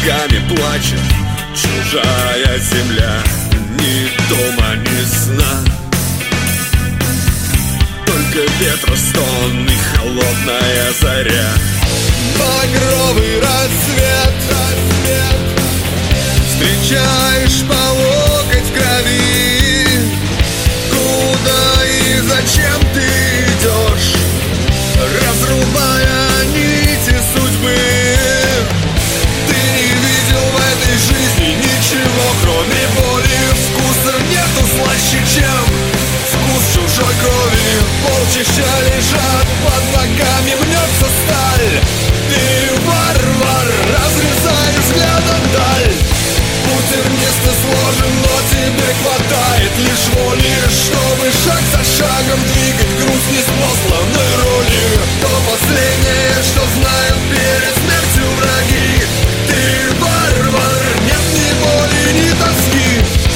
ногами плачет чужая земля. Ни дома, ни сна, только ветра стон и холодная заря. Багровый рассвет, встречаешь по локоть в крови. Куда и зачем ты идешь, разрубая нити судьбы? Ты не видел в этой жизни ничего, кроме боли. Вкуса нету слаще, чем вкус чужой крови. Полчища лежат под ногами, мнется сталь. Ты варвар, разрезай взглядом даль. Путь вместе сложен, но тебе хватает лишь воли, чтобы шаг за шагом двигать груз неспосланной роли. То последнее, что знают перед смертью враги. Ты варвар, нет ни боли, ни тоски.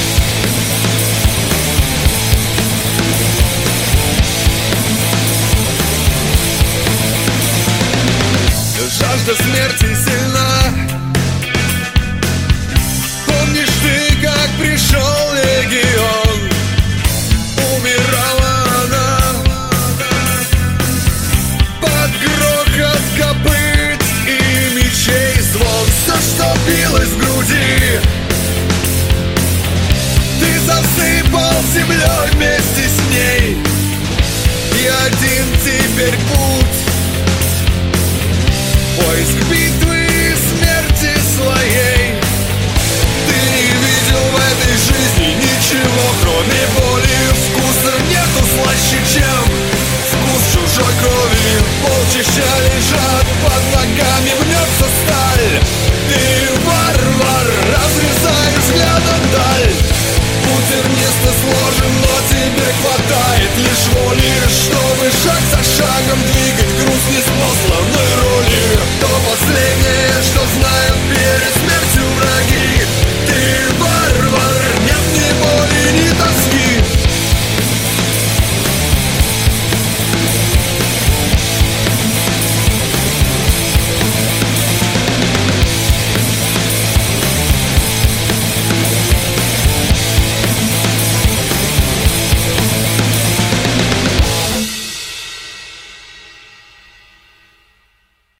Жажда смерти сильна. Помнишь ты, как пришел легион? Умирала она под грохот копыт и мечей звон. Все, что билось в груди, ты засыпал землей вместе с ней. И один теперь путь — поиск битвы и смерти своей. Ты не видел в этой жизни ничего, кроме боли. Вкуса нету слаще, чем вкус чужой крови. Полчища лежат под ногами, мнется сталь. Ты варвар, разрезай взглядом даль. Путь вместе сложен, но тебе хватает